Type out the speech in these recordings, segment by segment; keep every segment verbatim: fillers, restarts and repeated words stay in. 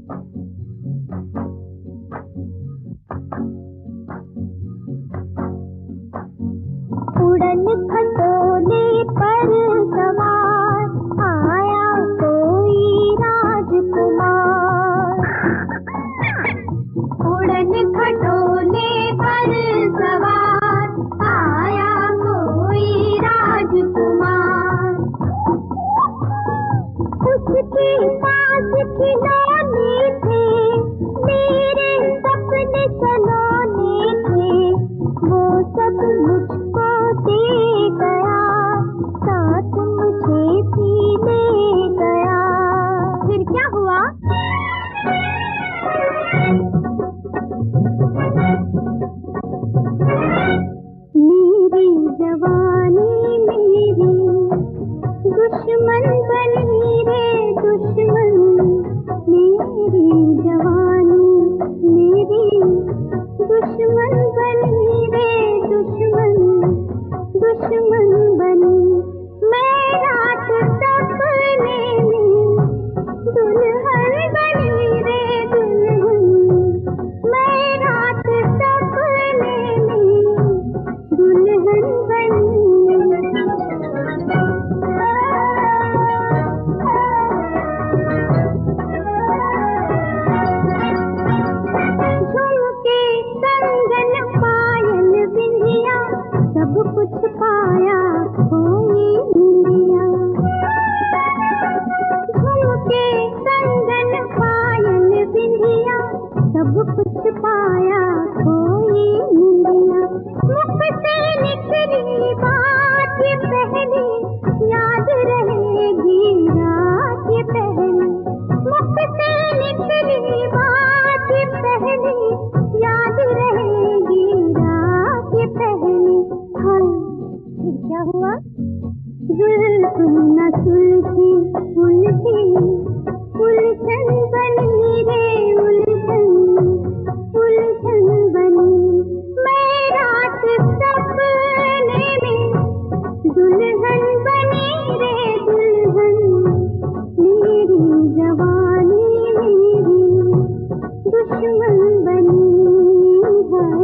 उड़न खटोले पर सवार आया कोई राजकुमार। उड़न खटोले पर सवार आया कोई राजकुमार। उसके पास खिलौने थे, मेरे सपने सलोने थे, वो सब मुझको दे गया, साथ मुझे भी ले गया। फिर क्या हुआ? मेरी जवानी मेरी दुश्मन बनी रे दुश्मन, मेरी जवानी मेरी दुश्मन बनी रे दुश्मन, दुश्मन बनी। मैं रात सपने में दुल्हन बनी रे दुल्हन, मैं रात सपने में दुल्हन बनी। झुमके कंगन पायल बिंदिया सब कुछ पाया खोई इंदिया। झुमके कंगन पायल बिंदिया सब कुछ पाया खोई इंदिया। मुख से निकली बात ये पहली, याद रहेगी रात ये पहली। मुख से निकली बात ये पहली, याद रहेगी रात ये पहली। हाय फिर क्या हुआ? जुल्फ न सुलझी उलझी उलझन बनी रे उलझन, उलझन बनी। मैं रात सपने में दुल्हन बनी रे दुल्हन, मेरी जवानी मेरी दुश्मन बनी। हाय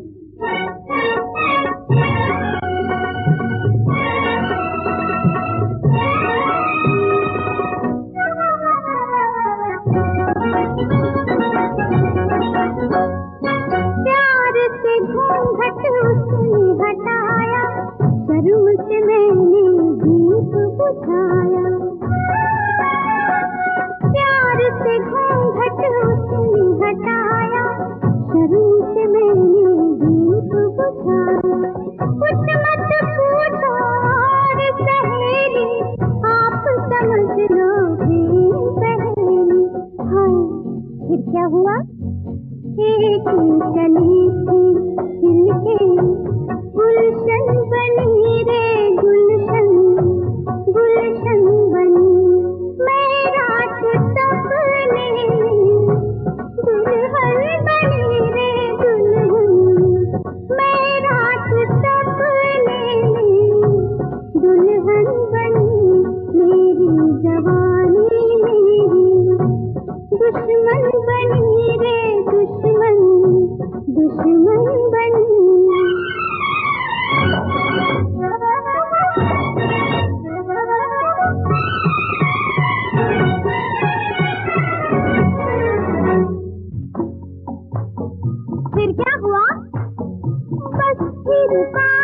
प्यार से घूंघट उसने हटाया, शर्म से मैंने दीप बुझाया। प्यार से घूंघट उसने हटाया, शर्म से मैंने दीप बुझाया। कुछ मत पूछो और सहेली, आप समझ लो प्रेम पहेली। हाय फिर क्या हुआ? एक चली थी खिल के गुलशन बनी रे गुलशन, गुलशन बनी। मैं रात सपने में दुल्हन बनी रे दुल्हन, मैं रात सपने में दुल्हन बनी। मेरी जवानी मेरी दुश्मन बनी रे दुश्मन, दुश्मन बनी। फिर क्या हुआ? बस फिर